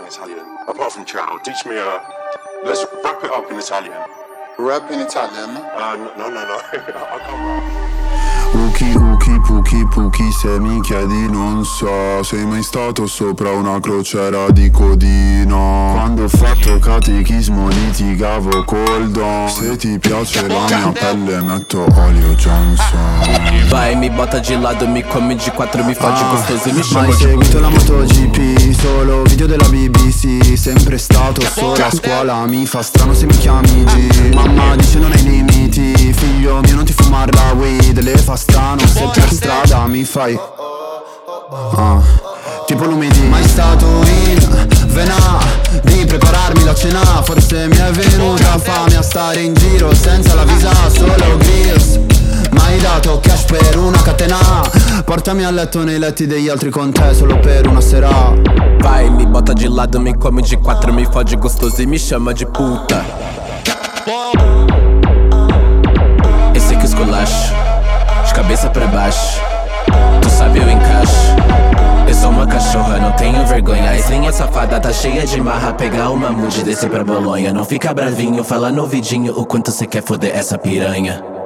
Italian. Apart from ciao, teach me let's wrap it up in Italian. Rap in Italian? No. I can't rap. Uki uki puki puki, se mi chiedi non so, sei mai stato sopra una crociera di Codino? Quando ho fatto catechismo litigavo col don. Se ti piace la mia pelle metto olio Johnson. Vai, mi botta gelato, mi come G4, mi faccio costoso, mi sciamo. Mai seguito la MotoGP, solo video della BBC. Sempre stato solo a scuola, mi fa strano se mi chiami G. Mamma dice non hai limiti, figlio mio non ti fumare la weed. Le fa strano se per strada mi fai tipo lumidi. Mai stato in vena di prepararmi la cena, forse mi è venuta fame a stare in giro senza la visa, solo grills. Mai dato cash per una catena, portami a letto nei letti degli altri con te solo per una sera. Vai, mi botta gelato, mi come G4, mi fogge gostoso e mi chama de puta. Esse aqui esculacho, de cabeça pra baixo, tu sabe eu encaixo. Eu sou uma cachorra, não tenho vergonha. As linhas safada tá cheia de marra. Pegar uma mood e descer pra Bolonha. Não fica bravinho, fala no ouvidinho o quanto cê quer foder essa piranha.